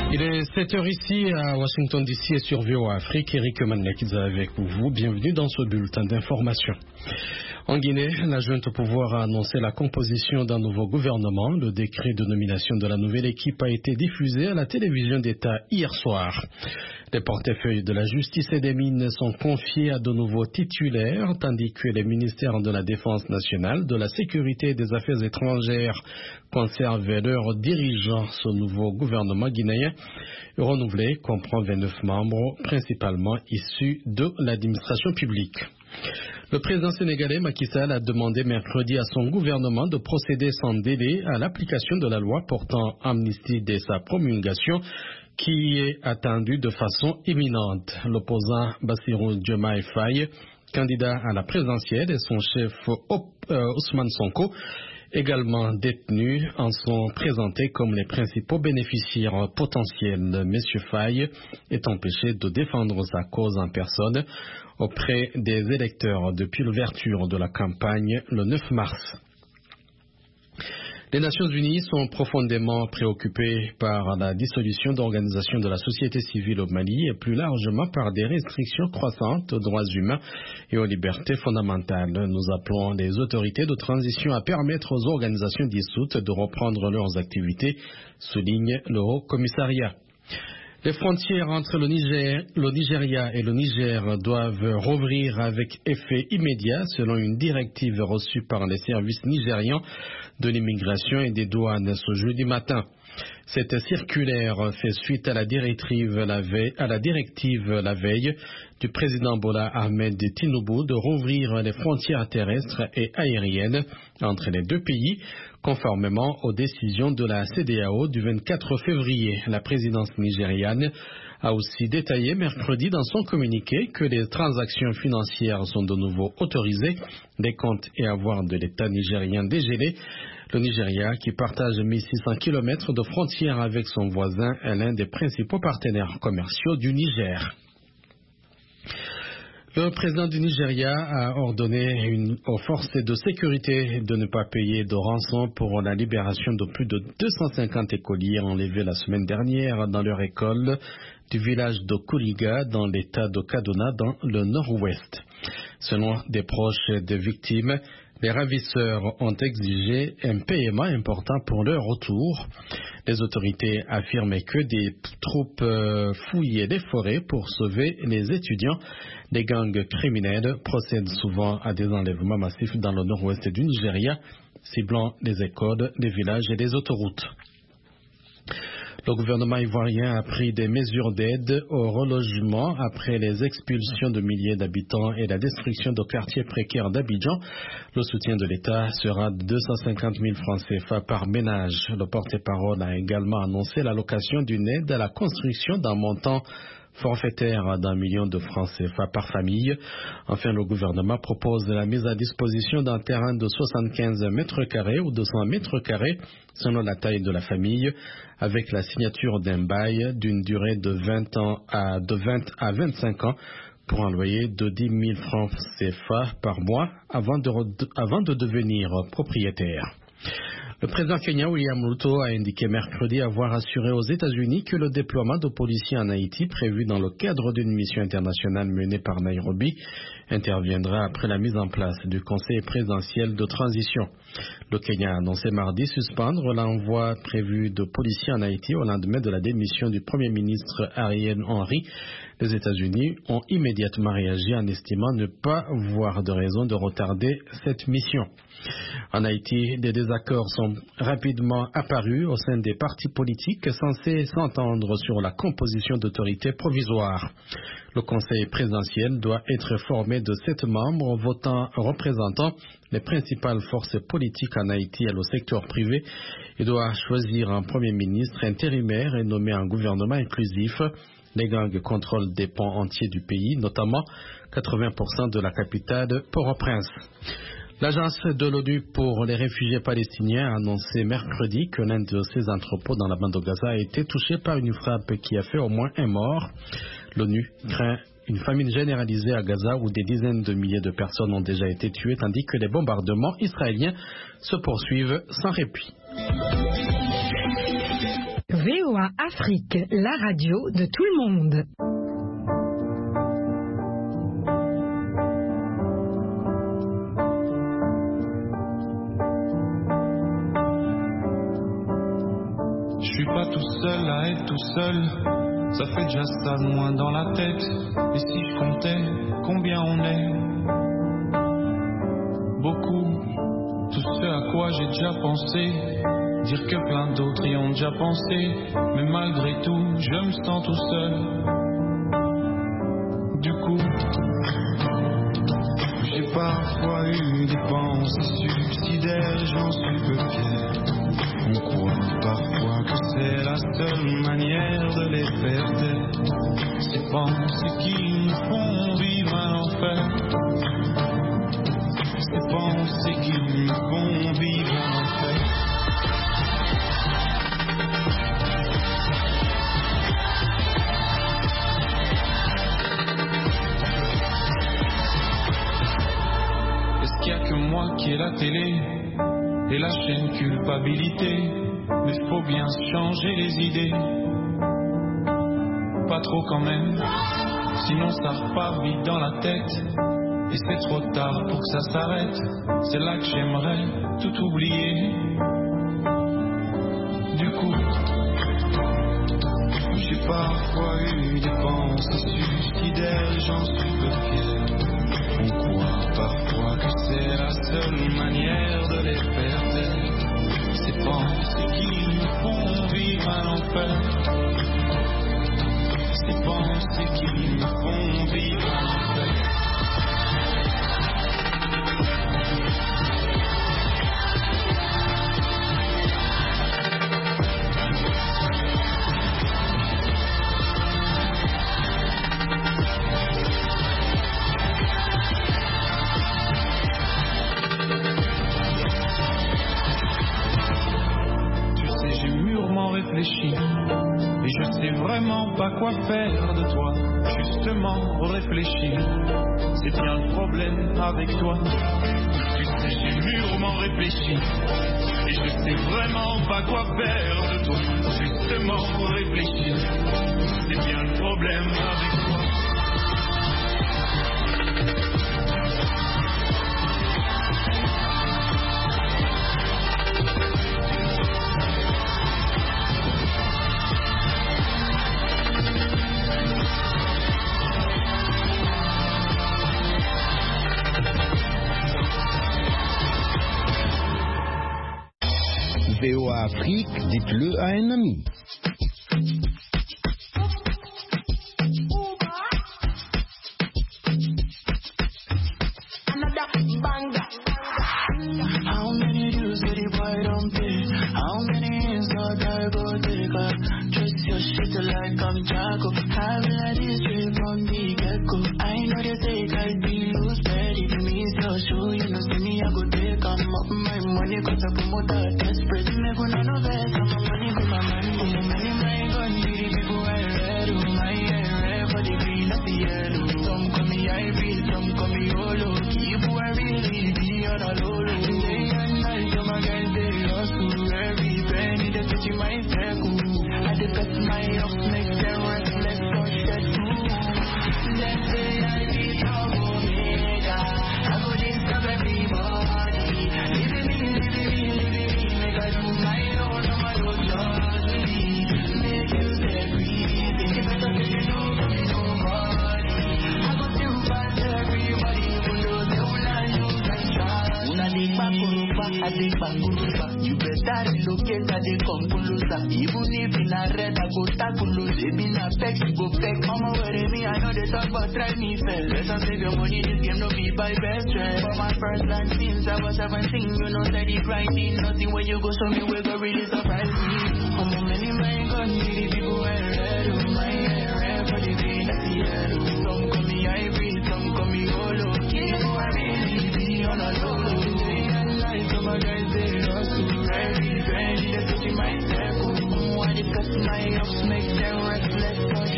Il est 7h ici à Washington DC et sur VOA Afrique. Eric Manlekidza avec vous. Bienvenue dans ce bulletin d'information. En Guinée, la junte au pouvoir a annoncé la composition d'un nouveau gouvernement. Le décret de nomination de la nouvelle équipe a été diffusé à la télévision d'État hier soir. Les portefeuilles de la justice et des mines sont confiés à de nouveaux titulaires, tandis que les ministères de la Défense nationale, de la Sécurité et des Affaires étrangères conservent leurs dirigeants. Ce nouveau gouvernement guinéen renouvelé comprend 29 membres, principalement issus de l'administration publique. Le président sénégalais Macky Sall a demandé mercredi à son gouvernement de procéder sans délai à l'application de la loi portant amnistie dès sa promulgation, qui est attendue de façon imminente. L'opposant Bassirou Diomaye Faye, candidat à la présidentielle, et son chef Ousmane Sonko, également détenus, en sont présentés comme les principaux bénéficiaires potentiels. Monsieur Faye est empêché de défendre sa cause en personne auprès des électeurs depuis l'ouverture de la campagne le 9 mars. Les Nations Unies sont profondément préoccupées par la dissolution d'organisations de la société civile au Mali et plus largement par des restrictions croissantes aux droits humains et aux libertés fondamentales. Nous appelons les autorités de transition à permettre aux organisations dissoutes de reprendre leurs activités, souligne le Haut Commissariat. Les frontières entre le Nigeria et le Niger doivent rouvrir avec effet immédiat selon une directive reçue par les services nigérians de l'immigration et des douanes ce jeudi matin. Cette circulaire fait suite à la directive la veille du président Bola Ahmed Tinubu de rouvrir les frontières terrestres et aériennes entre les deux pays, conformément aux décisions de la CEDEAO du 24 février. La présidence nigériane a aussi détaillé mercredi dans son communiqué que les transactions financières sont de nouveau autorisées, les comptes et avoirs de l'État nigérien dégelés. Le Nigeria, qui partage 1600 km de frontières avec son voisin, est l'un des principaux partenaires commerciaux du Niger. Le président du Nigeria a ordonné aux forces de sécurité de ne pas payer de rançon pour la libération de plus de 250 écoliers enlevés la semaine dernière dans leur école du village de Kuriga dans l'état de Kaduna dans le nord-ouest. Selon des proches des victimes, les ravisseurs ont exigé un paiement important pour leur retour. Les autorités affirmaient que des troupes fouillaient les forêts pour sauver les étudiants. Les gangs criminels procèdent souvent à des enlèvements massifs dans le nord-ouest du Nigeria, ciblant les écoles, les villages et les autoroutes. Le gouvernement ivoirien a pris des mesures d'aide au relogement après les expulsions de milliers d'habitants et la destruction de quartiers précaires d'Abidjan. Le soutien de l'État sera de 250 000 francs CFA par ménage. Le porte-parole a également annoncé l'allocation d'une aide à la construction d'un montant forfaitaire d'1 million de francs CFA par famille. Enfin, le gouvernement propose la mise à disposition d'un terrain de 75 mètres carrés ou 200 mètres carrés selon la taille de la famille, avec la signature d'un bail d'une durée de 20 à 25 ans pour un loyer de 10 000 francs CFA par mois avant de devenir propriétaire. Le président kenyan William Ruto a indiqué mercredi avoir assuré aux États-Unis que le déploiement de policiers en Haïti prévu dans le cadre d'une mission internationale menée par Nairobi interviendra après la mise en place du Conseil présidentiel de transition. Le Kenya a annoncé mardi suspendre l'envoi prévu de policiers en Haïti au lendemain de la démission du Premier ministre Ariel Henry. Les États-Unis ont immédiatement réagi en estimant ne pas voir de raison de retarder cette mission. En Haïti, des désaccords sont rapidement apparus au sein des partis politiques censés s'entendre sur la composition d'autorités provisoires. Le Conseil présidentiel doit être formé de 7 membres représentant les principales forces politiques en Haïti et le secteur privé et doit choisir un Premier ministre intérimaire et nommer un gouvernement inclusif. Les gangs contrôlent des pans entiers du pays, notamment 80% de la capitale Port-au-Prince. L'agence de l'ONU pour les réfugiés palestiniens a annoncé mercredi que l'un de ses entrepôts dans la bande de Gaza a été touché par une frappe qui a fait au moins un mort. L'ONU craint une famine généralisée à Gaza où des dizaines de milliers de personnes ont déjà été tuées tandis que les bombardements israéliens se poursuivent sans répit. VOA Afrique, la radio de tout le monde. Je suis pas tout seul à être tout seul, ça fait déjà ça de moins dans la tête. Et si je comptais combien on est, beaucoup, tout ce à quoi j'ai déjà pensé, dire que plein d'autres y ont déjà pensé, mais malgré tout, je me sens tout seul. Du coup, j'ai parfois eu des pensées suicidaires, j'en suis peu fier. On croit parfois que c'est la seule manière de les faire taire. Ces pensées qui nous font vivre un enfer. Ces pensées qui nous font vivre un enfer. Est-ce qu'il n'y a que moi qui ai la télé et la chaîne culpabilité, mais faut bien changer les idées. Pas trop quand même, sinon ça repart vite dans la tête. Et c'est trop tard pour que ça s'arrête. C'est là que j'aimerais tout oublier. Du coup, j'ai parfois eu des pensées suicidaires, j'en suis peu fier. On croit parfois que c'est la seule manière de les faire taire. Ces pensées qui nous font vivre un enfer. Ces pensées qui nous font vivre un enfer. Et je sais vraiment pas quoi faire de toi. Justement réfléchir, c'est bien le problème avec toi. Tu sais, j'ai mûrement réfléchi et je sais vraiment pas quoi faire de toi. Justement réfléchir, c'est bien le problème avec toi. VOA Afrique, dites-le à un ami. How many dues did the boy don't pay? How many inside I go take her? Just your shit like I'm Jaco. Having a district from the get-go. I know they say I be loose, but if you miss your show, you know see me, I go take I'm up my money, cause I promote that desperate. Me gonna know best, I'm a money, go my money. My money, my gun, the people I read, oh my red for the green of the yellow. Some call me Ivy, some call me Olo. Keep who I really be on a low low. Day and night, some against the hustle. Every penny they touch in my circle. I just cut my off, make them restless, touch that too. Let's say I be top Omega. I go disturb everybody. Living me, make I do my own, I'm a don't judge me. Make you say breathing. If I don't let you know, come nobody. I go still pass everybody, even though they will not use and try. Una dig back, I dig back, you better relocate, I dig come closer. Even if in a red, I go tackle loose. If in a peck, you go peck. Mama, worry me, I know they talk about try me fair. Let us save your money, this game no be by best friend. For my first line since I was 17, you know steady grinding. Nothing when you go, show me where go really surprise me. I'm a many my gun, the people I read, oh my red for the green, that's the yellow. Some call me Ivory, some call me Olo. Keep who I really be on a low low. Day and night, some guys they hustle. Every penny they touch in my circle. I just cut my ups, make them restless.